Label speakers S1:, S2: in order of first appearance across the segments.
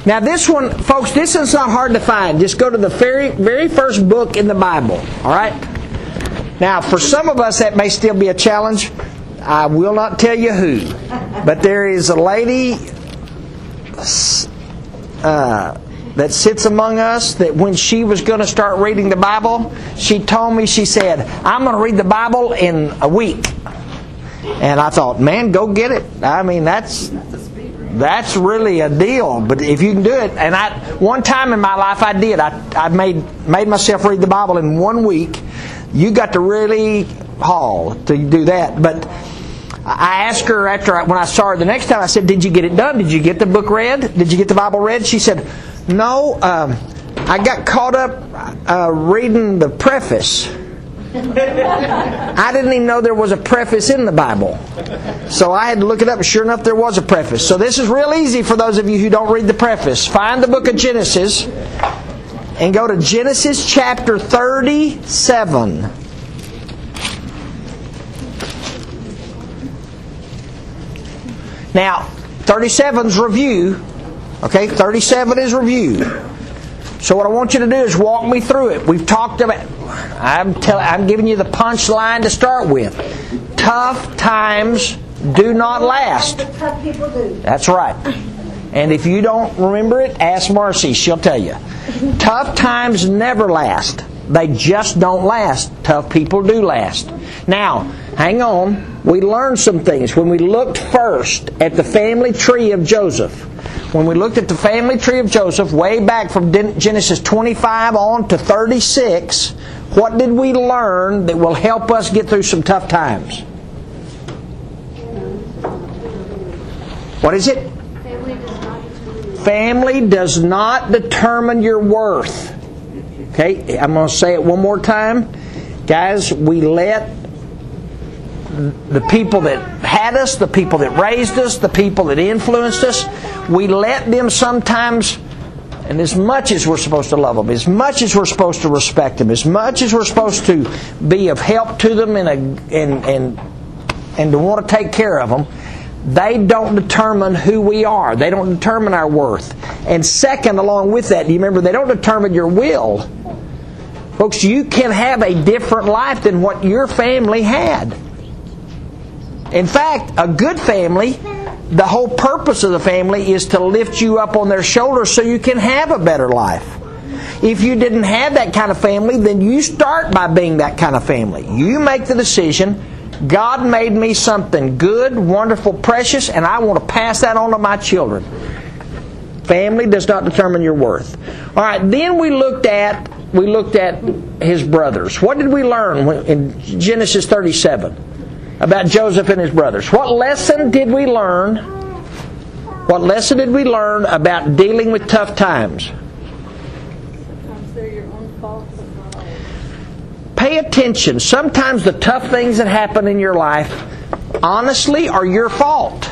S1: Now this one, folks, this is not hard to find. Just go to the very first book in the Bible. All right? Now, for some of us, that may still be a challenge. I will not tell you who. But there is a lady that sits among us that when she was going to start reading the Bible, she told me, she said, I'm going to read the Bible in a week. And I thought, man, go get it. I mean, that's really a deal. But if you can do it, and one time in my life I did. I made myself read the Bible in 1 week. You got to really haul to do that. But I asked her when I saw her the next time, I said, did you get it done? Did you get the book read? Did you get the Bible read? She said, no, I got caught up reading the preface. I didn't even know there was a preface in the Bible. So I had to look it up, and sure enough, there was a preface. So this is real easy for those of you who don't read the preface. Find the book of Genesis and go to Genesis chapter 37. Now, 37 is review. Okay, 37 is review. So what I want you to do is walk me through it. We've talked about... I'm giving you the punchline to start with. Tough times do not last.
S2: Tough people do.
S1: That's right. And if you don't remember it, ask Marcy. She'll tell you. Tough times never last. They just don't last. Tough people do last. Now, hang on. We learned some things. When we looked first at the family tree of Joseph, when we looked at the family tree of Joseph, way back from Genesis 25 on to 36, what did we learn that will help us get through some tough times? What is it? Family does not determine your worth. Okay, I'm going to say it one more time. Guys, we let the people that had us, the people that raised us, the people that influenced us, we let them sometimes, and as much as we're supposed to love them, as much as we're supposed to respect them, as much as we're supposed to be of help to them and to want to take care of them, they don't determine who we are. They don't determine our worth. And second, along with that, do you remember, they don't determine your will. Folks, you can have a different life than what your family had. In fact, a good family, the whole purpose of the family is to lift you up on their shoulders so you can have a better life. If you didn't have that kind of family, then you start by being that kind of family. You make the decision, God made me something good, wonderful, precious, and I want to pass that on to my children. Family does not determine your worth. All right, then we looked at his brothers. What did we learn in Genesis 37 about Joseph and his brothers? What lesson did we learn? What lesson did we learn about dealing with tough times?
S2: Sometimes they're your own fault, but not always.
S1: Pay attention. Sometimes the tough things that happen in your life, honestly, are your fault.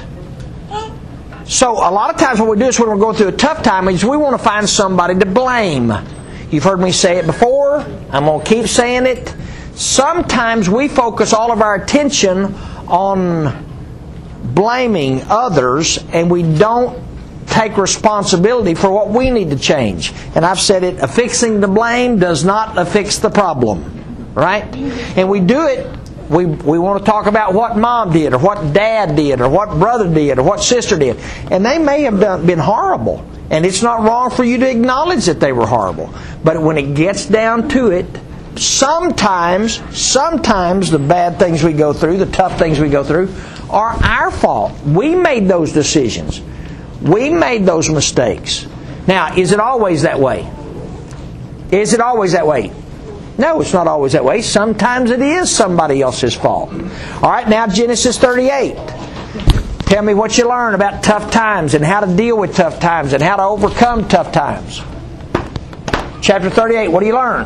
S1: So a lot of times what we do is when we're going through a tough time is we want to find somebody to blame. You've heard me say it before. I'm going to keep saying it. Sometimes we focus all of our attention on blaming others and we don't take responsibility for what we need to change. And I've said it, affixing the blame does not affix the problem. Right? And we do it, we want to talk about what mom did or what dad did or what brother did or what sister did. And they may have been horrible. And it's not wrong for you to acknowledge that they were horrible. But when it gets down to it, sometimes the bad things we go through, the tough things we go through, are our fault. We made those decisions. We made those mistakes. Now, is it always that way? Is it always that way? No, it's not always that way. Sometimes it is somebody else's fault. All right, now Genesis 38. Tell me what you learn about tough times and how to deal with tough times and how to overcome tough times. Chapter 38, what do you learn?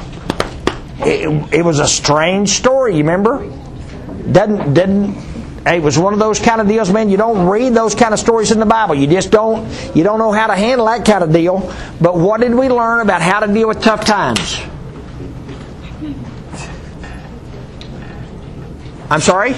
S1: It was a strange story, you remember? It was one of those kind of deals, man, you don't read those kind of stories in the Bible. You just don't know how to handle that kind of deal. But what did we learn about how to deal with tough times? I'm sorry?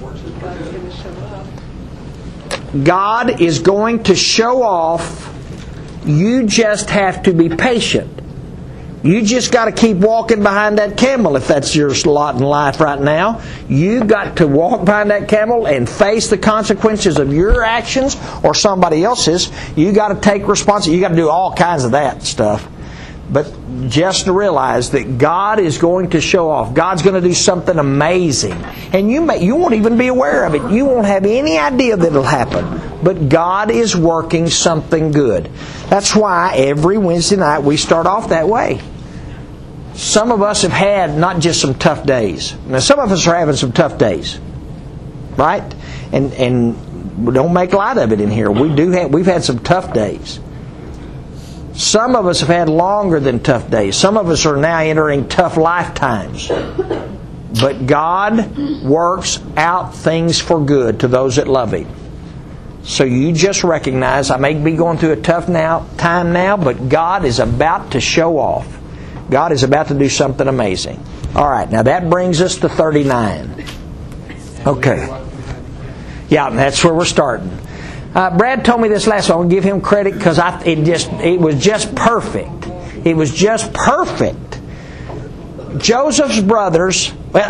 S1: God is going to show off You just have to be patient. You just got to keep walking behind that camel if that's your lot in life right now. You got to walk behind that camel and face the consequences of your actions or somebody else's. You got to take responsibility. You got to do all kinds of that stuff. But just to realize that God is going to show off. God's going to do something amazing. And you won't even be aware of it. You won't have any idea that it'll happen. But God is working something good. That's why every Wednesday night we start off that way. Some of us have had not just some tough days. Now, some of us are having some tough days, right? And don't make light of it in here. We've had some tough days. Some of us have had longer than tough days. Some of us are now entering tough lifetimes. But God works out things for good to those that love Him. So you just recognize, I may be going through a tough time now, but God is about to show off. God is about to do something amazing. All right, now that brings us to 39. Okay. Yeah, that's where we're starting. Brad told me this last one. I'll give him credit because it was just perfect. It was just perfect. Joseph's brothers,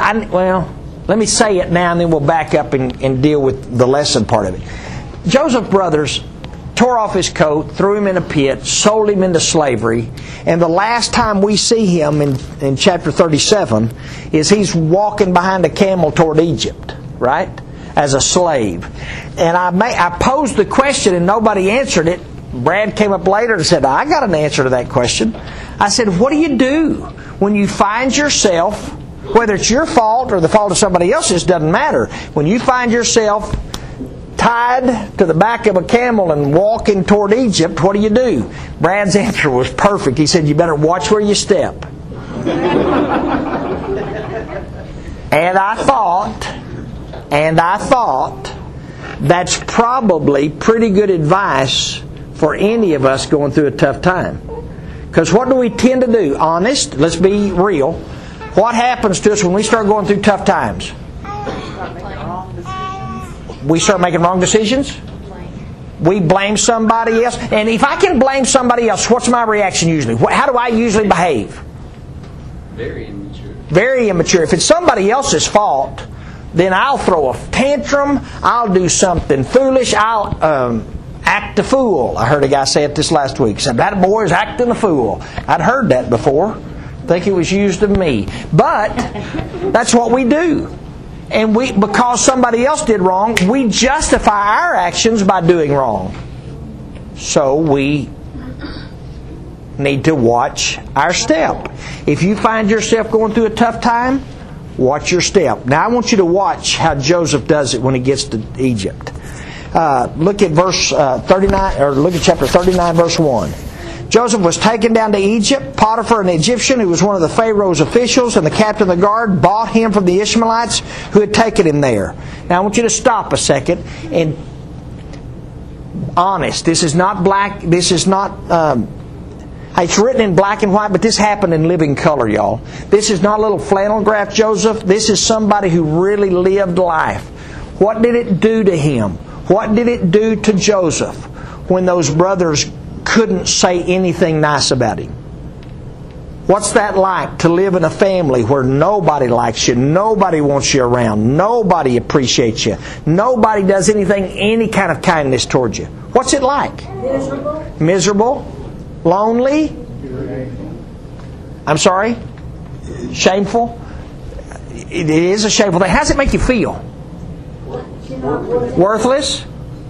S1: let me say it now and then we'll back up and deal with the lesson part of it. Joseph's brothers tore off his coat, threw him in a pit, sold him into slavery, and the last time we see him in chapter 37 is he's walking behind a camel toward Egypt, right? As a slave. And I posed the question and nobody answered it. Brad came up later and said, I got an answer to that question. I said, what do you do when you find yourself, whether it's your fault or the fault of somebody else's, doesn't matter. When you find yourself tied to the back of a camel and walking toward Egypt, what do? Brad's answer was perfect. He said, you better watch where you step. And I thought that's probably pretty good advice for any of us going through a tough time. Because what do we tend to do? Honest, let's be real. What happens to us when we start going through tough times? We start making wrong decisions. We blame somebody else. And if I can blame somebody else, what's my reaction usually? How do I usually behave?
S3: Very immature.
S1: Very immature. If it's somebody else's fault, then I'll throw a tantrum. I'll do something foolish. I'll act a fool. I heard a guy say it this last week. He said, that boy is acting a fool. I'd heard that before. I think it was used of me. But that's what we do. And because somebody else did wrong, we justify our actions by doing wrong. So we need to watch our step. If you find yourself going through a tough time, watch your step. Now I want you to watch how Joseph does it when he gets to Egypt. Look at verse 39, or look at chapter 39, verse 1. Joseph was taken down to Egypt. Potiphar, an Egyptian who was one of the Pharaoh's officials and the captain of the guard, bought him from the Ishmaelites who had taken him there. Now I want you to stop a second and honest. This is not black. This is not. It's written in black and white, but this happened in living color, y'all. This is not a little flannel graph Joseph. This is somebody who really lived life. What did it do to him? What did it do to Joseph when those brothers couldn't say anything nice about him? What's that like to live in a family where nobody likes you, nobody wants you around, nobody appreciates you, nobody does anything, any kind of kindness towards you? What's it like?
S2: Miserable.
S1: Miserable? Lonely? I'm sorry? Shameful? It is a shameful thing. How does it make you feel? Worthless?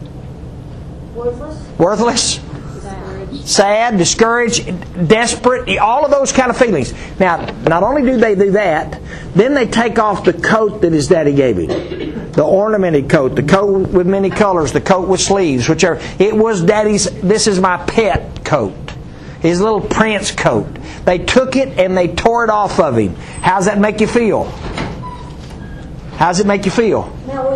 S1: Worthless? Sad, discouraged, desperate, all of those kind of feelings. Now, not only do they do that, then they take off the coat that his daddy gave him. The ornamented coat, the coat with many colors, the coat with sleeves, whichever. It was daddy's, this is my pet coat. His little prince coat. They took it and they tore it off of him. How does that make you feel? How does it make you feel?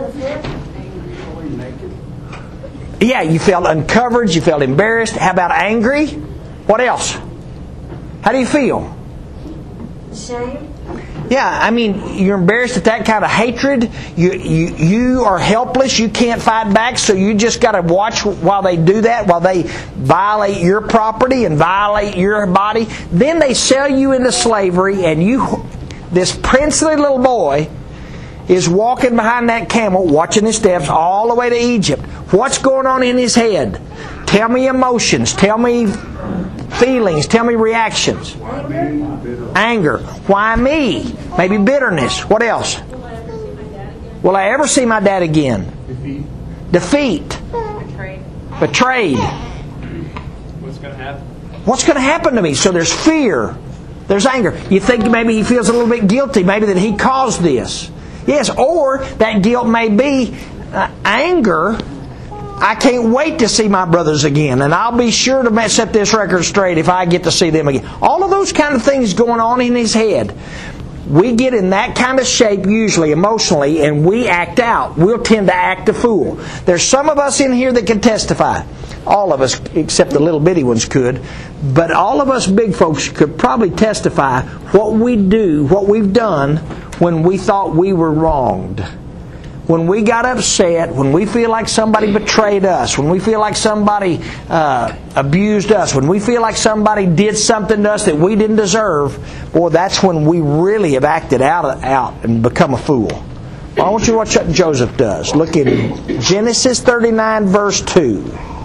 S1: Yeah, you felt uncovered, you felt embarrassed. How about angry? What else? How do you feel?
S2: Shame.
S1: Yeah, I mean, you're embarrassed at that kind of hatred. You are helpless. You can't fight back, so you just got to watch while they do that, while they violate your property and violate your body. Then they sell you into slavery, and this princely little boy is walking behind that camel, watching his steps all the way to Egypt. What's going on in his head? Tell me emotions. Tell me feelings. Tell me reactions. Anger. Why me? Maybe bitterness. What else? Will I ever see my dad again? Defeat. Betrayed.
S3: What's going to happen?
S1: What's going to happen to me? So there's fear. There's anger. You think maybe he feels a little bit guilty, maybe that he caused this. Yes, or that guilt may be anger. I can't wait to see my brothers again, and I'll be sure to set this record straight if I get to see them again. All of those kind of things going on in his head. We get in that kind of shape usually emotionally, and we act out. We'll tend to act a fool. There's some of us in here that can testify. All of us, except the little bitty ones could. But all of us big folks could probably testify what we do, what we've done when we thought we were wronged. When we got upset, when we feel like somebody betrayed us, when we feel like somebody abused us, when we feel like somebody did something to us that we didn't deserve, boy, that's when we really have acted out and become a fool. Well, I want you to watch what Joseph does. Look at Genesis 39, verse 2.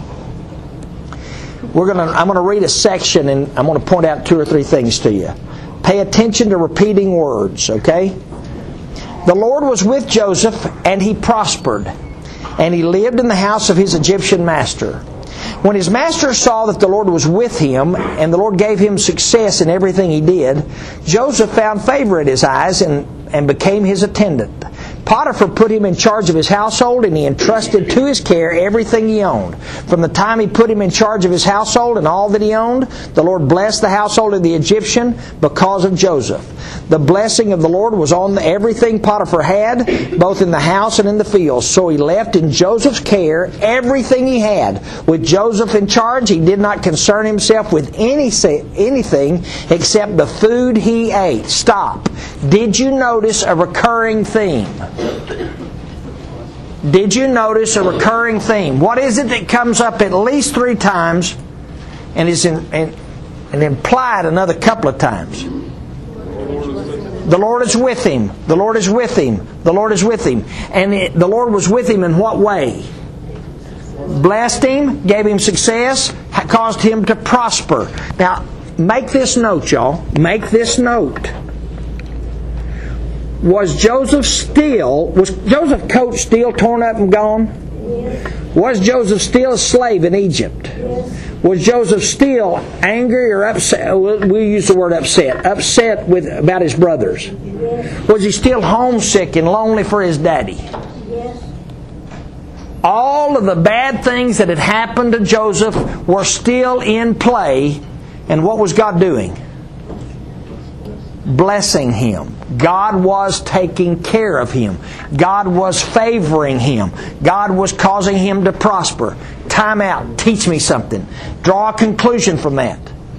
S1: I'm going to read a section, and I'm going to point out 2 or 3 things to you. Pay attention to repeating words, okay? The Lord was with Joseph, and he prospered, and he lived in the house of his Egyptian master. When his master saw that the Lord was with him, and the Lord gave him success in everything he did, Joseph found favor in his eyes and became his attendant. Potiphar put him in charge of his household, and he entrusted to his care everything he owned. From the time he put him in charge of his household and all that he owned, the Lord blessed the household of the Egyptian because of Joseph. The blessing of the Lord was on everything Potiphar had, both in the house and in the fields. So he left in Joseph's care everything he had. With Joseph in charge, he did not concern himself with anything except the food he ate. Stop. Did you notice a recurring theme? Did you notice a recurring theme? What is it that comes up at least 3 times and is implied another couple of times? The Lord is with him. The Lord is with him. The Lord is with him. And the Lord was with him in what way? Blessed him, gave him success, caused him to prosper. Now, make this note, y'all. Make this note. Was Joseph's coat still torn up and gone? Yes. Was Joseph still a slave in Egypt? Yes. Was Joseph still angry or upset? We use the word upset. Upset about his brothers. Yes. Was he still homesick and lonely for his daddy? Yes. All of the bad things that had happened to Joseph were still in play. And what was God doing? Blessing him. God was taking care of him. God was favoring him. God was causing him to prosper. Time out. Teach me something. Draw a conclusion from that.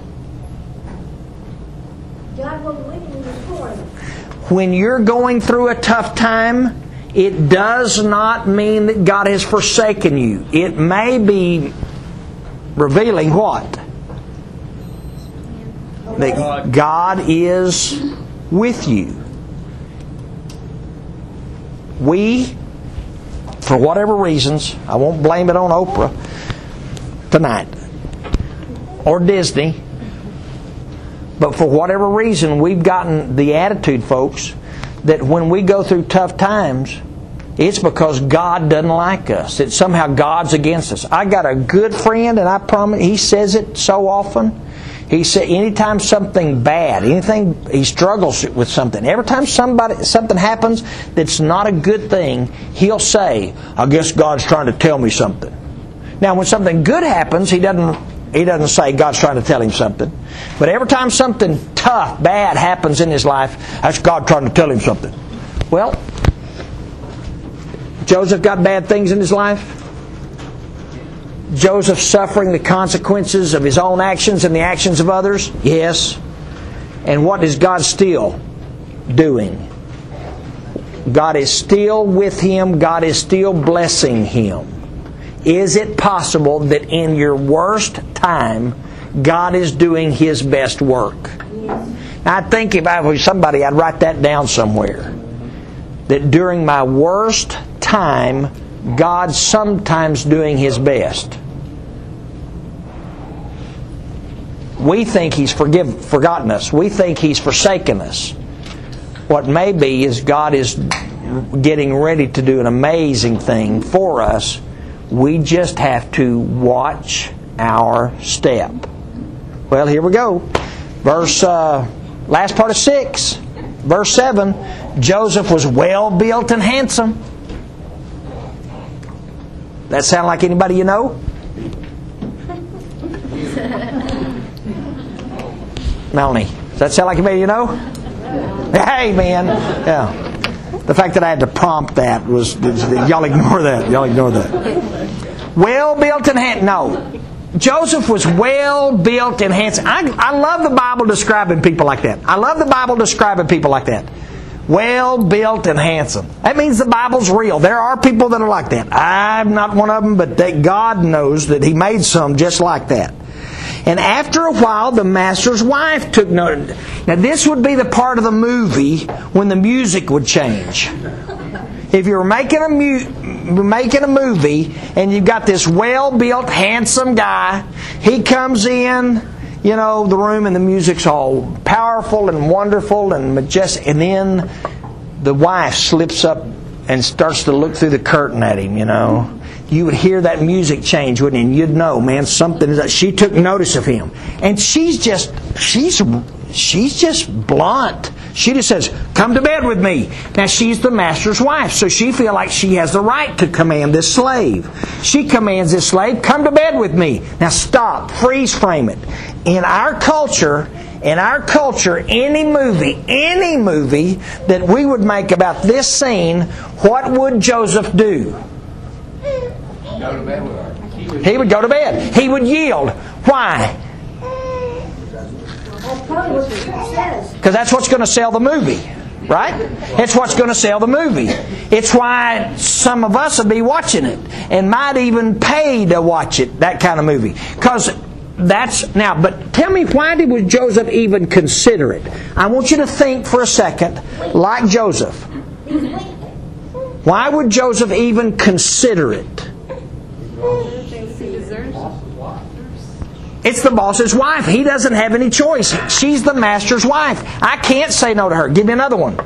S2: God was with him before.
S1: When you're going through a tough time, it does not mean that God has forsaken you. It may be revealing what? That God is with you. We, for whatever reasons, I won't blame it on Oprah tonight or Disney, but for whatever reason, we've gotten the attitude, folks, that when we go through tough times, it's because God doesn't like us. That somehow God's against us. I got a good friend, and I promise, he says it so often. He said anytime something bad, he struggles with something. Every time something happens that's not a good thing, he'll say, I guess God's trying to tell me something. Now, when something good happens, he doesn't say God's trying to tell him something. But every time something tough, bad happens in his life, that's God trying to tell him something. Well, Joseph got bad things in his life. Joseph suffering the consequences of his own actions and the actions of others? Yes. And what does God still doing. God is still with him. God is still blessing him. Is it possible that in your worst time, God is doing His best work? I think if I was somebody, I'd write that down somewhere. That during my worst time, God's sometimes doing His best. We think He's forgotten us. We think He's forsaken us. What may be is God is getting ready to do an amazing thing for us. We just have to watch our step. Well, here we go. Last part of 6. Verse 7. Joseph was well built and handsome. That sound like anybody you know? Melanie, does that sound like anybody you know? Hey, man. Yeah. The fact that I had to prompt that was, y'all ignore that. Y'all ignore that. Well built and handsome. No. Joseph was well built and handsome. I love the Bible describing people like that. I love the Bible describing people like that. Well built and handsome. That means the Bible's real. There are people that are like that. I'm not one of them, but that God knows that He made some just like that. And after a while, the master's wife took note. Now, this would be the part of the movie when the music would change. If you're making a movie and you've got this well-built, handsome guy, he comes in, the room, and the music's all powerful and wonderful and majestic, and then the wife slips up and starts to look through the curtain at him, You would hear that music change, wouldn't you? And you'd know, man, something is up. She took notice of him. And she's just blunt. She just says, come to bed with me. Now, she's the master's wife, so she feels like she has the right to command this slave. She commands this slave, come to bed with me. Now, stop. Freeze frame it. In our culture, any movie that we would make about this scene, what would Joseph do?
S3: Go to bed with her.
S1: He would go to bed. He would yield. Why? Because that's what's going to sell the movie. Right? It's what's going to sell the movie. It's why some of us will be watching it and might even pay to watch it, that kind of movie. But tell me, why would Joseph even consider it? I want you to think for a second like Joseph. Why would Joseph even consider it? It's the boss's wife. He doesn't have any choice. She's the master's wife. I can't say no to her. Give me another one.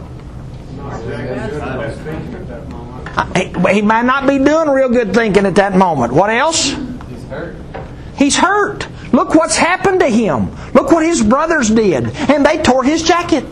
S1: He might not be doing real good thinking at that moment. What else?
S3: He's hurt.
S1: He's hurt. Look what's happened to him. Look what his brothers did. And they tore his jacket.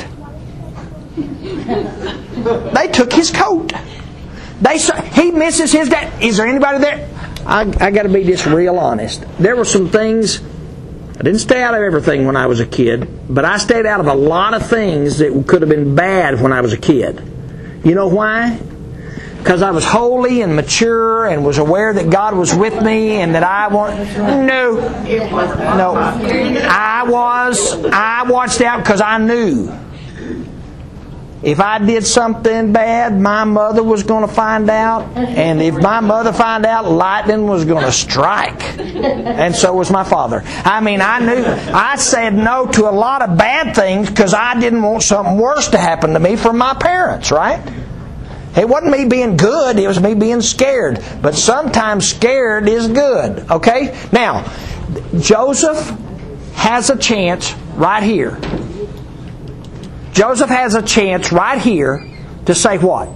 S1: They took his coat. He misses his dad. Is there anybody there? I got to be just real honest. There were some things. I didn't stay out of everything when I was a kid, but I stayed out of a lot of things that could have been bad when I was a kid. You know why? Because I was holy and mature and was aware that God was with me and that I watched out because I knew if I did something bad, my mother was going to find out. And if my mother found out, lightning was going to strike. And so was my father. I knew. I said no to a lot of bad things because I didn't want something worse to happen to me from my parents, right? It wasn't me being good, it was me being scared. But sometimes scared is good, okay? Now, Joseph has a chance right here. Joseph has a chance right here to say what?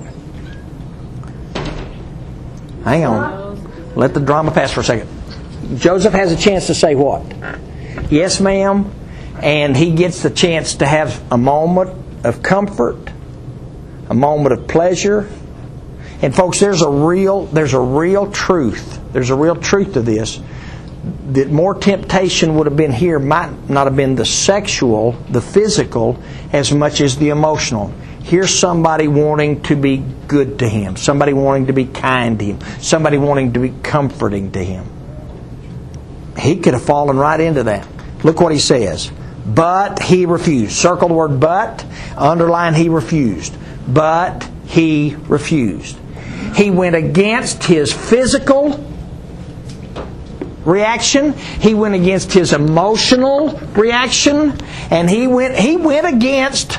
S1: Hang on. Let the drama pass for a second. Joseph has a chance to say what? Yes, ma'am. And he gets the chance to have a moment of comfort, a moment of pleasure. And folks, there's a real truth. There's a real truth to this. That more temptation would have been here might not have been the sexual, the physical, as much as the emotional. Here's somebody wanting to be good to him. Somebody wanting to be kind to him. Somebody wanting to be comforting to him. He could have fallen right into that. Look what he says. But he refused. Circle the word but. Underline he refused. But he refused. He went against his physical reaction. He went against his emotional reaction. And he went against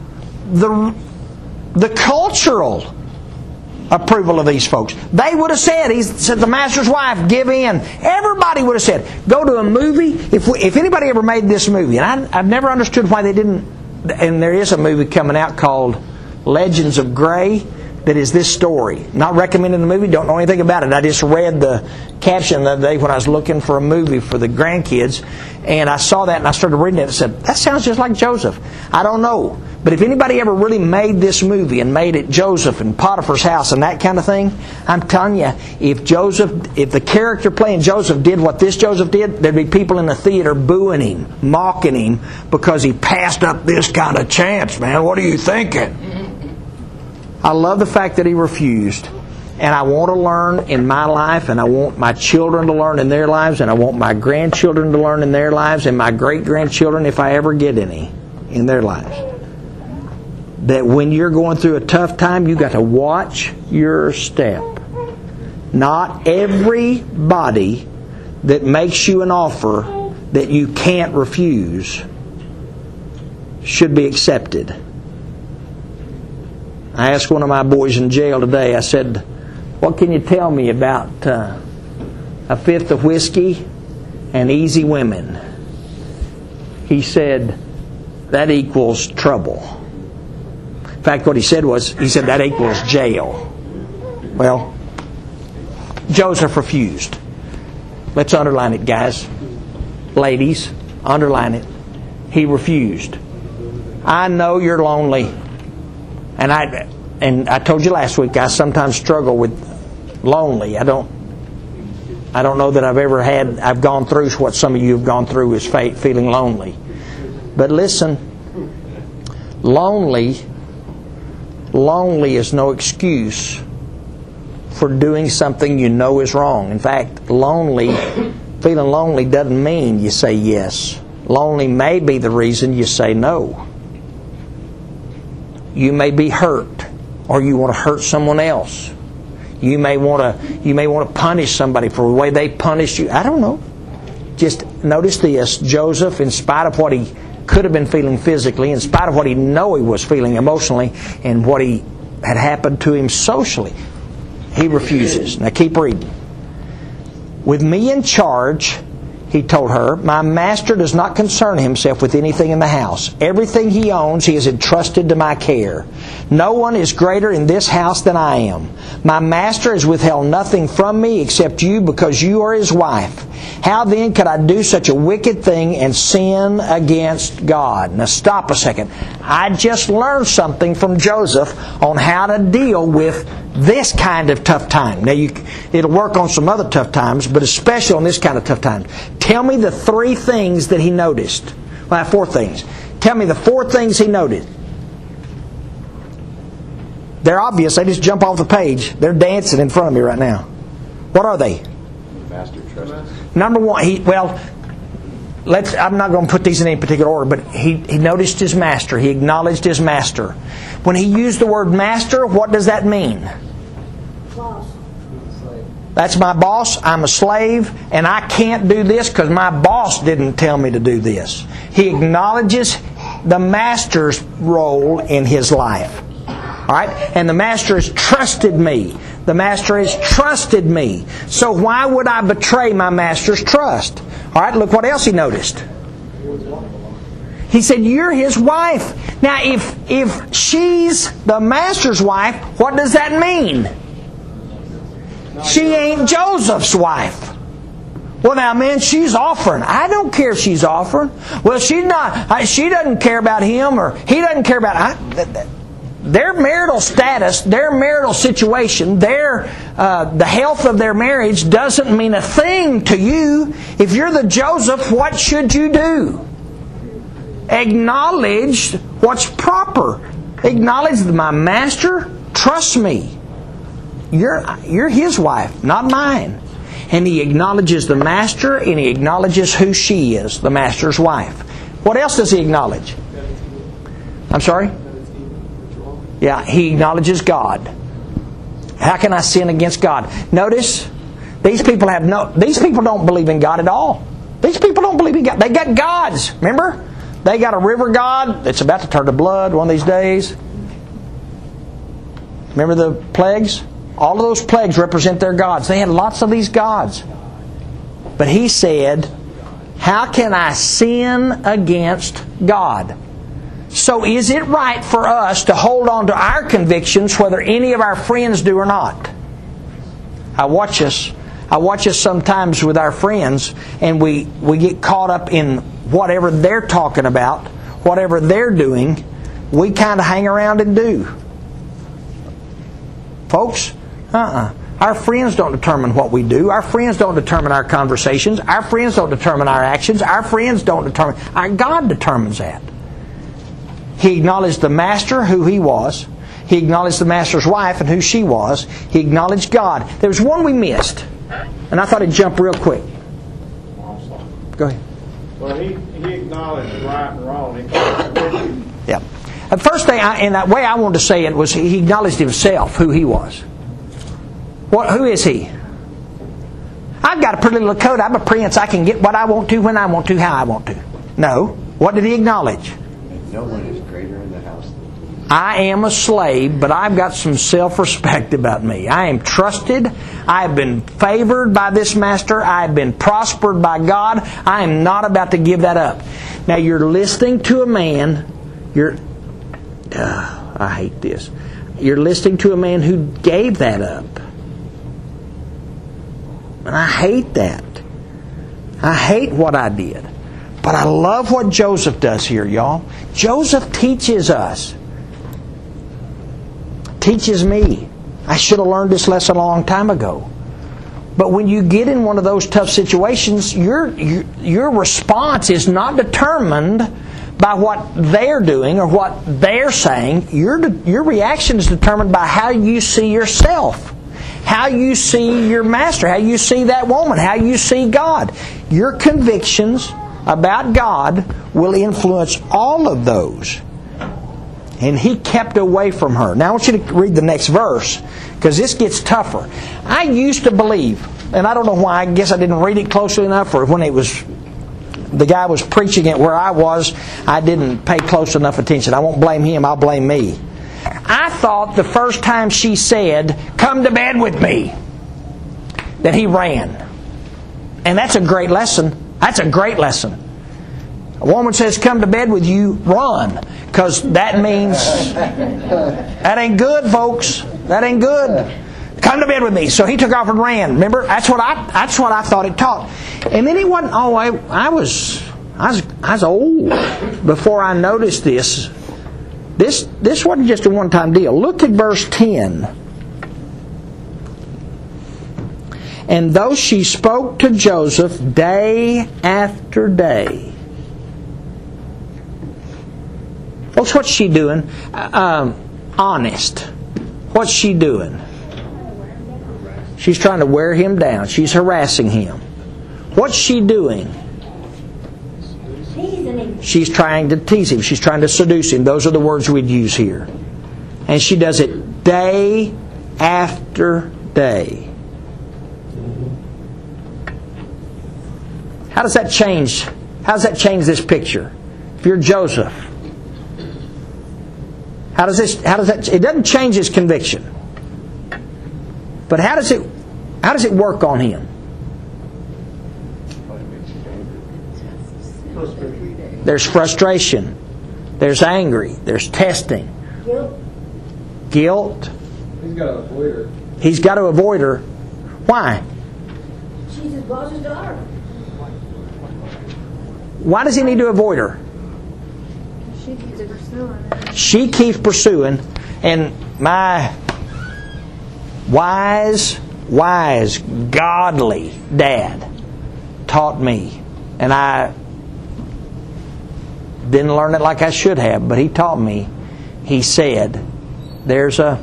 S1: the cultural approval of these folks. They would have said, he said, the master's wife, give in. Everybody would have said, go to a movie. If anybody ever made this movie, and I've never understood why they didn't, and there is a movie coming out called Legends of Grey that is this story. Not recommending the movie, don't know anything about it. I just read the caption the other day when I was looking for a movie for the grandkids, and I saw that and I started reading it and said, that sounds just like Joseph. I don't know. But if anybody ever really made this movie and made it Joseph and Potiphar's house and that kind of thing, I'm telling you, if the character playing Joseph did what this Joseph did, there'd be people in the theater booing him, mocking him, because he passed up this kind of chance, man. What are you thinking? I love the fact that he refused. And I want to learn in my life, and I want my children to learn in their lives, and I want my grandchildren to learn in their lives, and my great-grandchildren, if I ever get any, in their lives, that when you're going through a tough time, you got to watch your step. Not everybody that makes you an offer that you can't refuse should be accepted. I asked one of my boys in jail today, I said, what can you tell me about a fifth of whiskey and easy women? He said, that equals trouble. In fact, what he said that equals jail. Well, Joseph refused. Let's underline it, guys. Ladies, underline it. He refused. I know you're lonely. And I told you last week, I sometimes struggle with lonely. I don't know that I've gone through what some of you have gone through, is feeling lonely. But listen, lonely is no excuse for doing something you know is wrong. In fact, feeling lonely doesn't mean you say yes. Lonely may be the reason you say no. You may be hurt, or you want to hurt someone else. You may want to punish somebody for the way they punished you. I don't know. Just notice this: Joseph, in spite of what he could have been feeling physically, in spite of what he was feeling emotionally, and what had happened to him socially, he refuses. Now keep reading. With me in charge, he told her, my master does not concern himself with anything in the house. Everything he owns he has entrusted to my care. No one is greater in this house than I am. My master has withheld nothing from me except you, because you are his wife. How then could I do such a wicked thing and sin against God? Now stop a second. I just learned something from Joseph on how to deal with this kind of tough time. Now it'll work on some other tough times, but especially on this kind of tough time. Tell me the 3 things that he noticed. Well, 4 things. Tell me the 4 things he noted. They're obvious. They just jump off the page. They're dancing in front of me right now. What are they?
S3: Master trust.
S1: Number 1, I'm not going to put these in any particular order, but he noticed his master. He acknowledged his master. When he used the word master, what does that mean?
S2: Boss.
S1: That's my boss. I'm a slave, and I can't do this because my boss didn't tell me to do this. He acknowledges the master's role in his life. All right? And the master has trusted me. The master has trusted me. So why would I betray my master's trust? All right, look what else he noticed. He said, you're his wife. Now, if she's the master's wife, what does that mean? She ain't Joseph's wife. Well, now, man, she's offering. I don't care if she's offering. Well, she's not. She doesn't care about him, or he doesn't care about their marital status, their marital situation, the health of their marriage doesn't mean a thing to you. If you're the Joseph, what should you do? Acknowledge what's proper. Acknowledge that my master trusts me. You're his wife, not mine. And he acknowledges the master, and he acknowledges who she is, the master's wife. What else does he acknowledge? I'm sorry? Yeah, he acknowledges God. How can I sin against God? Notice, these people don't believe in God at all. These people don't believe in God. They got gods. Remember? They got a river god that's about to turn to blood one of these days. Remember the plagues? All of those plagues represent their gods. They had lots of these gods. But he said, how can I sin against God? So is it right for us to hold on to our convictions whether any of our friends do or not? I watch us sometimes with our friends, and we get caught up in whatever they're talking about, whatever they're doing, we kind of hang around and do. Folks, our friends don't determine what we do. Our friends don't determine our conversations. Our friends don't determine our actions. Our friends don't determine... God determines that. He acknowledged the master, who he was. He acknowledged the master's wife and who she was. He acknowledged God. There was one we missed, and I thought it'd jump real quick. Go ahead.
S3: Well, he acknowledged right and wrong.
S1: Yeah. The first thing, in that way I wanted to say it, was he acknowledged himself, who he was. Who is he? I've got a pretty little coat. I'm a prince. I can get what I want to, when I want to, how I want to. No. What did he acknowledge?
S3: No one is greater in the house than he.
S1: I am a slave, but I've got some self-respect about me. I am trusted. I have been favored by this master. I have been prospered by God. I am not about to give that up. Now you're listening to a man. I hate this. You're listening to a man who gave that up. And I hate that. I hate what I did. But I love what Joseph does here, y'all. Joseph teaches us. Teaches me. I should have learned this lesson a long time ago. But when you get in one of those tough situations, your response is not determined by what they're doing or what they're saying. Your reaction is determined by how you see yourself. How you see your master, how you see that woman, how you see God. Your convictions about God will influence all of those. And he kept away from her. Now I want you to read the next verse, because this gets tougher. I used to believe, and I don't know why, I guess I didn't read it closely enough, or when the guy was preaching it where I was, I didn't pay close enough attention. I won't blame him, I'll blame me. I thought the first time she said, "Come to bed with me," that he ran. And that's a great lesson. That's a great lesson. A woman says, "Come to bed with you," run. Because that means, that ain't good, folks. That ain't good. Come to bed with me. So he took off and ran. Remember? That's what I thought it taught. And then he wasn't, I was old before I noticed this. This wasn't just a one-time deal. Look at verse 10. And though she spoke to Joseph day after day. Folks, what's she doing? Honest. What's she doing? She's trying to wear him down. She's harassing him. What's she doing? She's trying to tease him. She's trying to seduce him. Those are the words we'd use here. And she does it day after day. How does that change? How does that change this picture? If you're Joseph, how does that? It doesn't change his conviction. But how does it work on him? There's frustration. There's angry. There's testing. Guilt.
S4: He's got to avoid her.
S1: He's got to avoid her. Why?
S2: She's his boss's daughter.
S1: Why does he need to avoid her?
S2: She keeps pursuing.
S1: She keeps pursuing, and my wise, godly dad taught me, and I didn't learn it like I should have, but he taught me. He said, there's a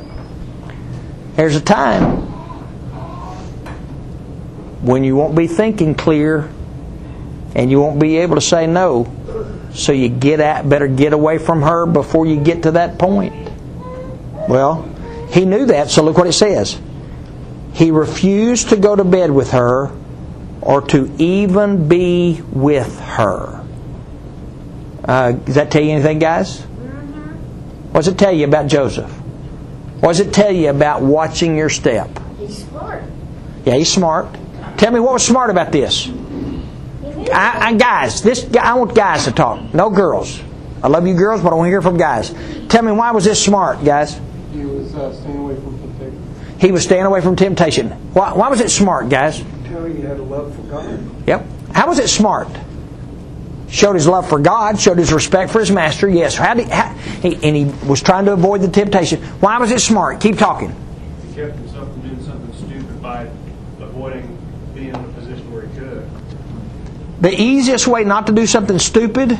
S1: time when you won't be thinking clear, and you won't be able to say no. So you better get away from her before you get to that point. Well, he knew that, so look what it says. He refused to go to bed with her or to even be with her. Does that tell you anything, guys? What does it tell you about Joseph? What does it tell you about watching your step?
S4: He's smart.
S1: Yeah, he's smart. Tell me what was smart about this. Guys, I want guys to talk. No girls. I love you girls, but I want to hear from guys. Tell me, why was this smart, guys?
S5: He was staying away from temptation.
S1: He was staying away from temptation. Why was it smart, guys?
S5: Telling he had a love for God.
S1: Yep. How was it smart? Showed his love for God, showed his respect for his master. Yes. And he was trying to avoid the temptation. Why was it smart? Keep talking.
S6: He kept himself from doing something stupid by avoiding being in a position where he could.
S1: The easiest way not to do something stupid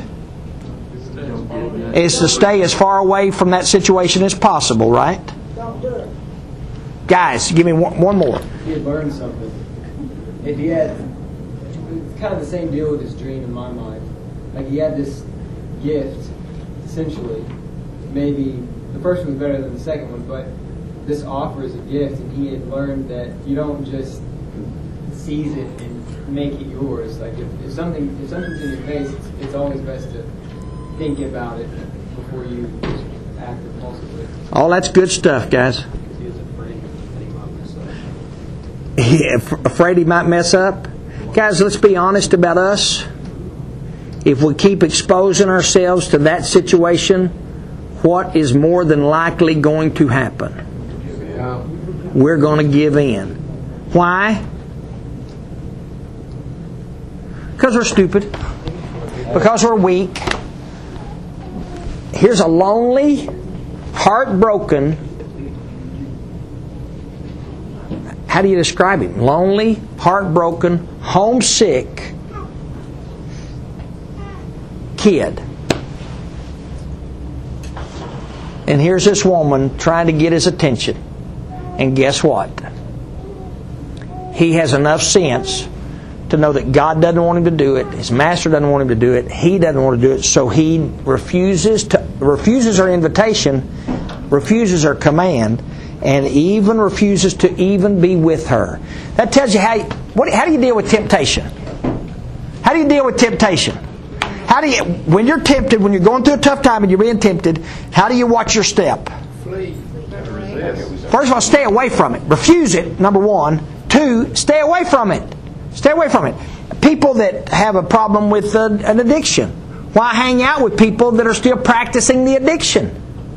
S1: is to stay as far away from that situation as possible, right?
S4: Don't do it.
S1: Guys, give me one more.
S7: He had learned something. If he had, it's kind of the same deal with his dream in my mind. Like he had this gift, essentially. Maybe the first one was better than the second one, but this offer is a gift, and he had learned that you don't just seize it and make it yours. Like if something's in your face, it's always best to think about it before you just act impulsively.
S1: All that's good stuff, guys.
S7: He was afraid that he might mess up.
S1: Yeah, afraid he might mess up. Guys, let's be honest about us. If we keep exposing ourselves to that situation, what is more than likely going to happen? We're going to give in. Why? Because we're stupid. Because we're weak. Here's a lonely, heartbroken. How do you describe him? Lonely, heartbroken, homesick kid. And here's this woman trying to get his attention. And guess what? He has enough sense to know that God doesn't want him to do it, his master doesn't want him to do it, he doesn't want to do it, so he refuses her invitation, refuses her command, and even refuses to even be with her. That tells you how do you deal with temptation? How do you deal with temptation? When you're tempted, when you're going through a tough time and you're being tempted, how do you watch your step?
S3: Flee.
S1: First of all, stay away from it. Refuse it, number one. Two, stay away from it. Stay away from it. People that have a problem with an addiction, why hang out with people that are still practicing the addiction?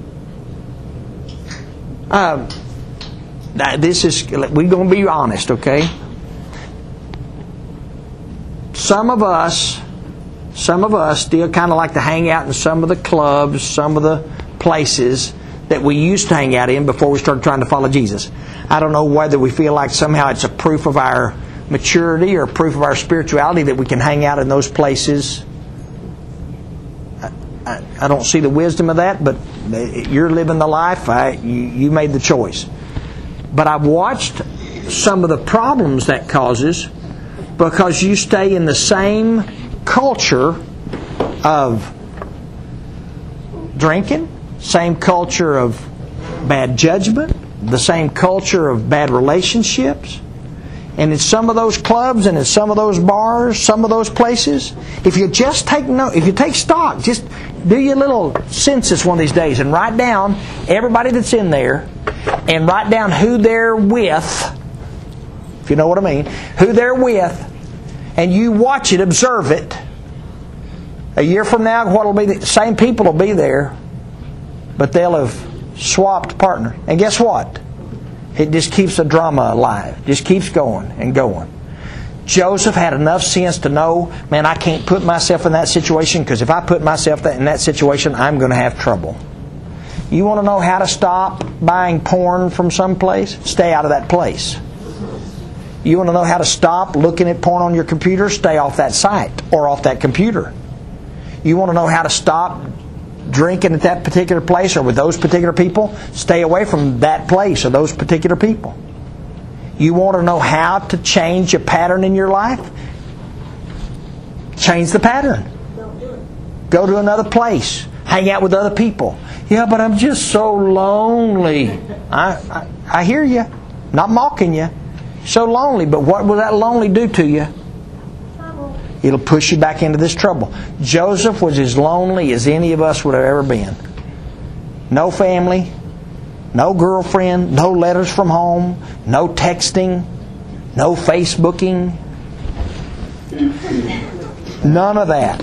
S1: We're going to be honest, okay? Some of us still kind of like to hang out in some of the clubs, some of the places that we used to hang out in before we started trying to follow Jesus. I don't know whether we feel like somehow it's a proof of our maturity or proof of our spirituality that we can hang out in those places. I don't see the wisdom of that, but you're living the life. You made the choice. But I've watched some of the problems that causes because you stay in the same culture of drinking, same culture of bad judgment, the same culture of bad relationships. And in some of those clubs and in some of those bars, some of those places, if you take stock, just do your little census one of these days and write down everybody that's in there and write down who they're with, if you know what I mean, who they're with, and you watch it, observe it. A year from now, what'll be the same people will be there, but they'll have swapped partner. And guess what? It just keeps the drama alive. Just keeps going and going. Joseph had enough sense to know, man, I can't put myself in that situation because if I put myself in that situation, I'm going to have trouble. You want to know how to stop buying porn from some place? Stay out of that place. You want to know how to stop looking at porn on your computer? Stay off that site or off that computer. You want to know how to stop drinking at that particular place or with those particular people? Stay away from that place or those particular people. You want to know how to change a pattern in your life? Change the pattern.
S4: Don't do it.
S1: Go to another place. Hang out with other people. Yeah, but I'm just so lonely. I hear you. Not mocking you. So lonely. But what will that lonely do to you?
S4: Trouble.
S1: It'll push you back into this trouble. Joseph was as lonely as any of us would have ever been. No family. No girlfriend. No letters from home. No texting. No Facebooking. None of that.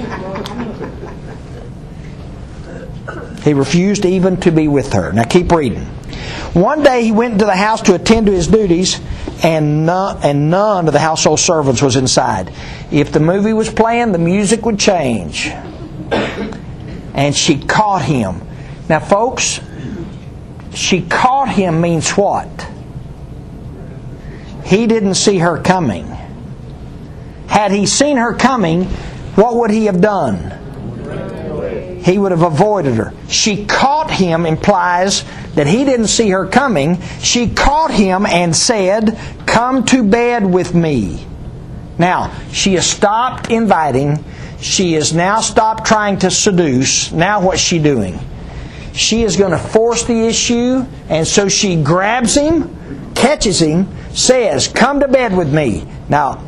S1: He refused even to be with her. Now keep reading. One day he went into the house to attend to his duties, and none of the household servants was inside. If the movie was playing, the music would change. And she caught him. Now folks, she caught him means what? He didn't see her coming. Had he seen her coming, what would he have done? He would have avoided her. She caught him implies that he didn't see her coming. She caught him and said, "Come to bed with me." Now, she has stopped inviting. She has now stopped trying to seduce. Now what's she doing? She is going to force the issue, and so she grabs him, catches him, says, "Come to bed with me." Now,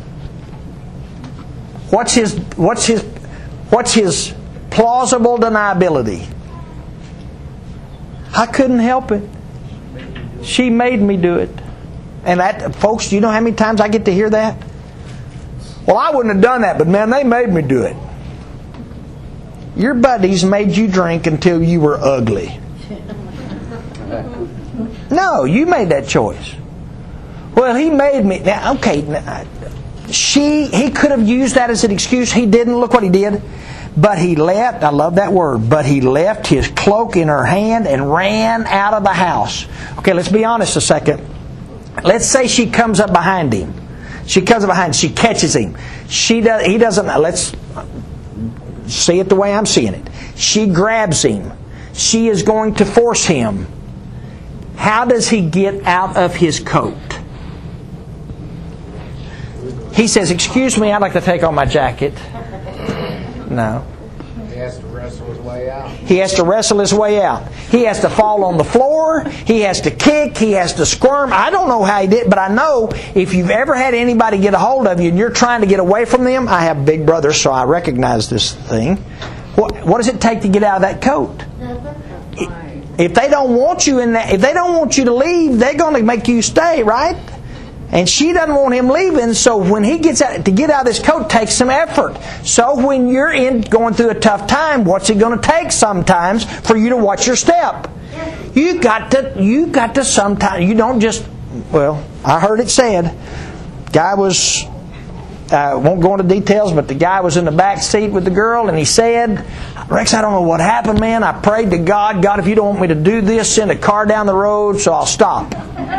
S1: what's his plausible deniability? I couldn't help it. She made me do it. And that, folks, do you know how many times I get to hear that? Well, I wouldn't have done that, but man, they made me do it. Your buddies made you drink until you were ugly. No, you made that choice. Well, he made me. Now, okay, he could have used that as an excuse. He didn't. Look what he did. But he left, I love that word, but he left his cloak in her hand and ran out of the house. Okay, let's be honest a second. Let's say she comes up behind him. She comes up behind him. She catches him. He doesn't, let's see it the way I'm seeing it. She grabs him. She is going to force him. How does he get out of his coat? He says, "Excuse me, I'd like to take off my jacket." No.
S3: He has to wrestle his way out.
S1: He has to wrestle his way out. He has to fall on the floor. He has to kick. He has to squirm. I don't know how he did, but I know if you've ever had anybody get a hold of you and you're trying to get away from them, I have big brothers, so I recognize this thing. What does it take to get out of that coat? If they don't want you in that, if they don't want you to leave, they're going to make you stay, right? And she doesn't want him leaving, so when he gets out, to get out of this coat takes some effort. So when you're going through a tough time, what's it going to take sometimes for you to watch your step? You got to sometimes, you don't just, well, I heard it said, guy was, I won't go into details, but the guy was in the back seat with the girl, and he said, "Rex, I don't know what happened, man. I prayed to God, God, if you don't want me to do this, send a car down the road so I'll stop."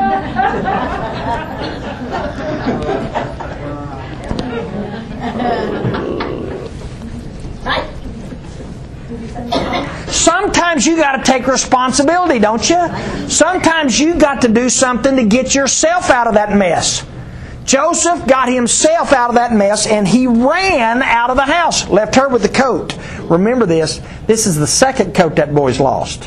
S1: Sometimes you got to take responsibility, don't you? Sometimes you got to do something to get yourself out of that mess. Joseph got himself out of that mess, and he ran out of the house. Left her with the coat. Remember this. This is the second coat that boy's lost.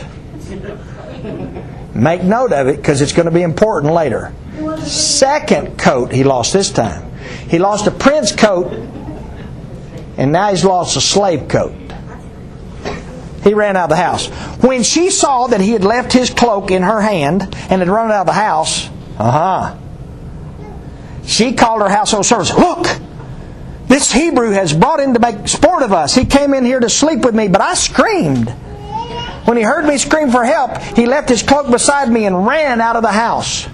S1: Make note of it because it's going to be important later. Second coat he lost this time. He lost a prince coat, and now he's lost a slave coat. He ran out of the house. When she saw that he had left his cloak in her hand and had run out of the house, she called her household servants. "Look, this Hebrew has brought in to make sport of us. He came in here to sleep with me, but I screamed. When he heard me scream for help, he left his cloak beside me and ran out of the house."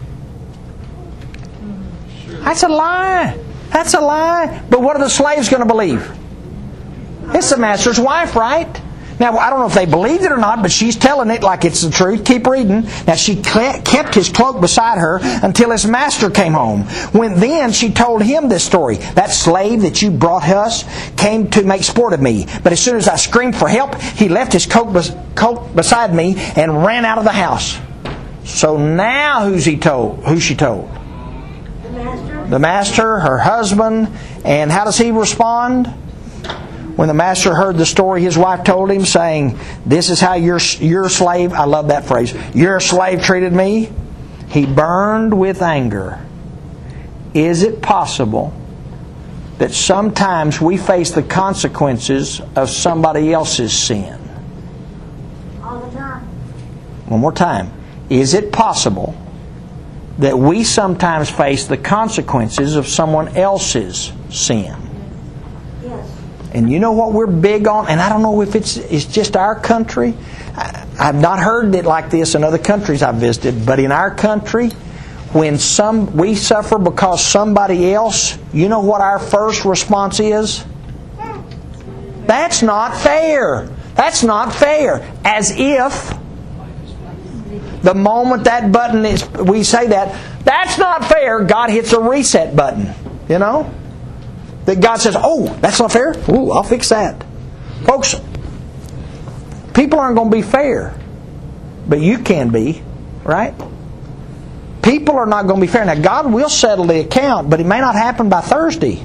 S1: That's a lie. That's a lie. But what are the slaves going to believe? It's the master's wife, right? Now, I don't know if they believed it or not, but she's telling it like it's the truth. Keep reading. Now, she kept his cloak beside her until his master came home. Then she told him this story. "That slave that you brought us came to make sport of me. But as soon as I screamed for help, he left his coat beside me and ran out of the house." So now who's she told?
S4: The master.
S1: The master, her husband, and how does he respond? When the master heard the story his wife told him, saying, "This is how your slave," I love that phrase, "your slave treated me," he burned with anger. Is it possible that sometimes we face the consequences of somebody else's sin?
S4: All the time.
S1: One more time. Is it possible that we sometimes face the consequences of someone else's sin?
S4: Yes.
S1: And you know what we're big on? And I don't know if it's just our country. I've not heard it like this in other countries I've visited. But in our country, when we suffer because somebody else, you know what our first response is? That's not fair. That's not fair. As if the moment that button is, we say that's not fair, God hits a reset button. You know? That God says, "Oh, that's not fair? Ooh, I'll fix that." Folks, people aren't going to be fair. But you can be, right? People are not going to be fair. Now, God will settle the account, but it may not happen by Thursday.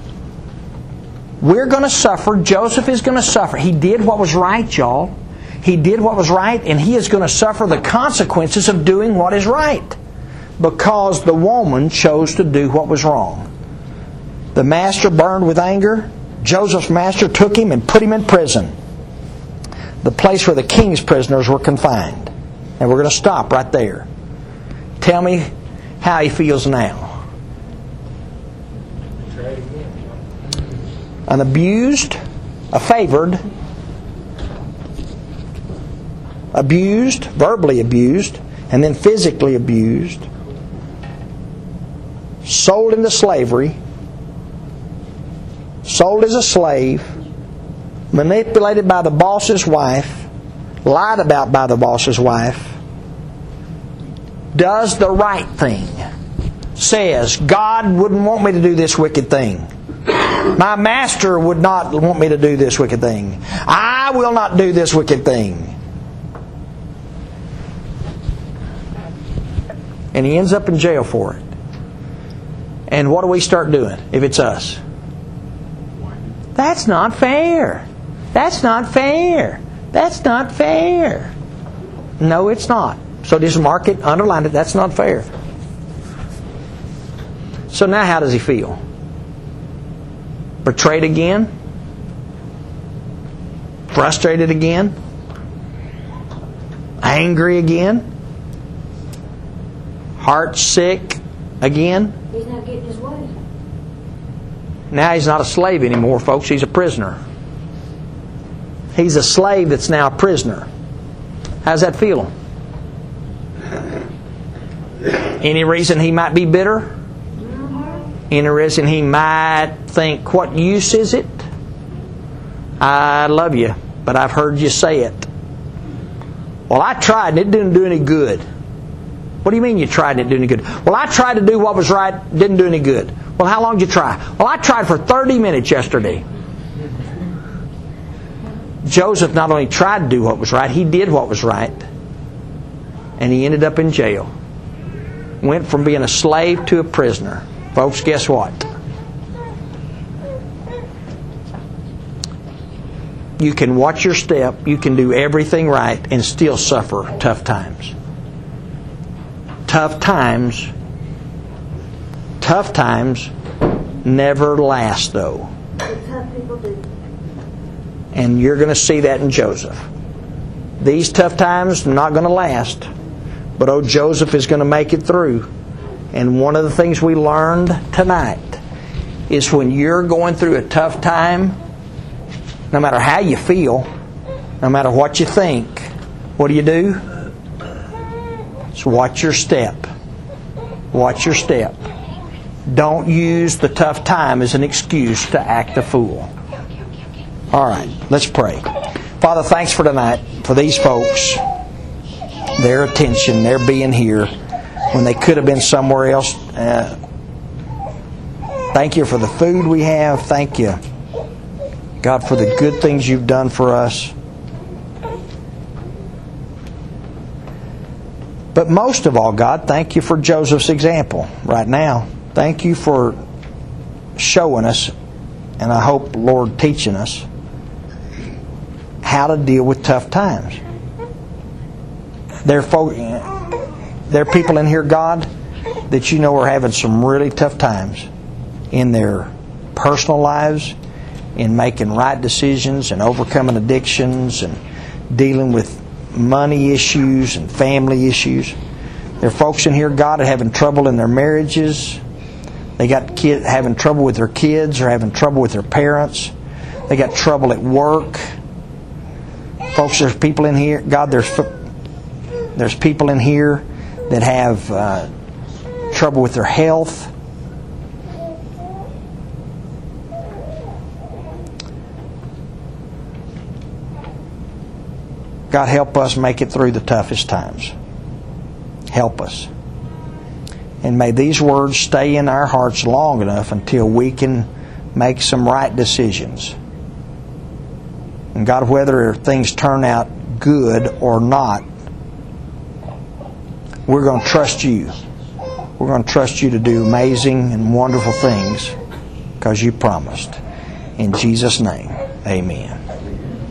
S1: We're going to suffer. Joseph is going to suffer. He did what was right, y'all. He did what was right, and he is going to suffer the consequences of doing what is right. Because the woman chose to do what was wrong. The master burned with anger. Joseph's master took him and put him in prison. The place where the king's prisoners were confined. And we're going to stop right there. Tell me how he feels now. An abused, a favored, abused, verbally abused, and then physically abused, sold into slavery, sold as a slave, manipulated by the boss's wife, lied about by the boss's wife, does the right thing, says, "God wouldn't want me to do this wicked thing. My master would not want me to do this wicked thing. I will not do this wicked thing." And he ends up in jail for it. And what do we start doing if it's us? That's not fair. That's not fair. That's not fair. No, it's not. So just mark it, underline it, that's not fair. So now how does he feel? Betrayed again? Frustrated again? Angry again? Heart sick again?
S4: He's not getting his way.
S1: Now he's not a slave anymore, folks. He's a prisoner. He's a slave that's now a prisoner. How's that feel? Any reason he might be bitter? Any reason he might think, "What use is it? I love you, but I've heard you say it. Well, I tried and it didn't do any good." What do you mean you tried and it didn't do any good? "Well, I tried to do what was right, didn't do any good." "Well, how long did you try?" "Well, I tried for 30 minutes yesterday." Joseph not only tried to do what was right, he did what was right. And he ended up in jail. Went from being a slave to a prisoner. Folks, guess what? You can watch your step, you can do everything right, and still suffer tough times. Tough times never last, though.
S4: The tough people do.
S1: And you're going to see that in Joseph. These tough times are not going to last. But old Joseph is going to make it through. And one of the things we learned tonight is when you're going through a tough time, no matter how you feel, no matter what you think, what do? So watch your step. Watch your step. Don't use the tough time as an excuse to act a fool. All right, let's pray. Father, thanks for tonight, for these folks, their attention, their being here when they could have been somewhere else. Thank you for the food we have. Thank you, God, for the good things you've done for us. But most of all, God, thank you for Joseph's example right now. Thank you for showing us, and I hope, Lord, teaching us how to deal with tough times. There are people in here, God, that you know are having some really tough times in their personal lives, in making right decisions and overcoming addictions and dealing with money issues and family issues. There are folks in here, God, that are having trouble in their marriages. They got kids having trouble with their kids or having trouble with their parents. They got trouble at work. Folks, there's people in here, God, there's people in here that have trouble with their health. God, help us make it through the toughest times. Help us. And may these words stay in our hearts long enough until we can make some right decisions. And God, whether things turn out good or not, we're going to trust you. We're going to trust you to do amazing and wonderful things because you promised. In Jesus' name, amen.